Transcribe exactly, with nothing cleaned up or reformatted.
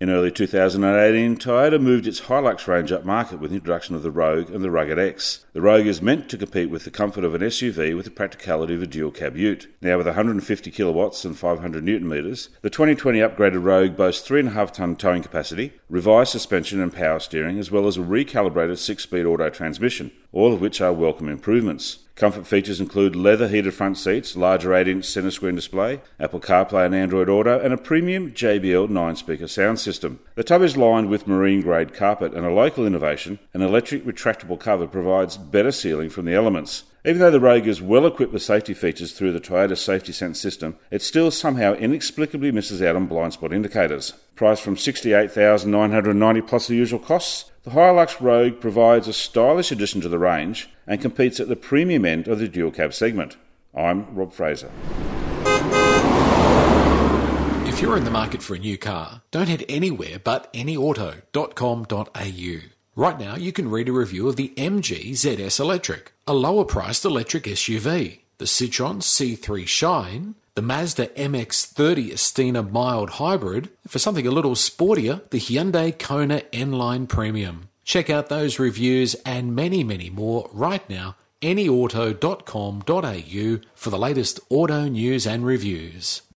In early two thousand eighteen, Toyota moved its Hilux range up market with the introduction of the Rogue and the Rugged X. The Rogue is meant to compete with the comfort of an S U V with the practicality of a dual-cab ute. Now with one hundred fifty kilowatts and five hundred newton metres, the twenty twenty upgraded Rogue boasts three point five tonne towing capacity, revised suspension and power steering, as well as a recalibrated six-speed auto transmission, all of which are welcome improvements. Comfort features include leather heated front seats, larger eight inch centre screen display, Apple CarPlay and Android Auto, and a premium J B L nine speaker sound system. The tub is lined with marine-grade carpet, and a local innovation, an electric retractable cover provides better sealing from the elements. Even though the Rogue is well equipped with safety features through the Toyota Safety Sense system, it still somehow inexplicably misses out on blind spot indicators. Priced from sixty-eight thousand nine hundred ninety dollars plus the usual costs, the Hilux Rogue provides a stylish addition to the range and competes at the premium end of the dual cab segment. I'm Rob Fraser. If you're in the market for a new car, don't head anywhere but any auto dot com dot a u. Right now, you can read a review of the M G Z S Electric, a lower-priced electric S U V, the Citroen C three Shine, the Mazda M X thirty Estina Mild Hybrid, and for something a little sportier, the Hyundai Kona N-Line Premium. Check out those reviews and many, many more right now, any auto dot com dot a u, for the latest auto news and reviews.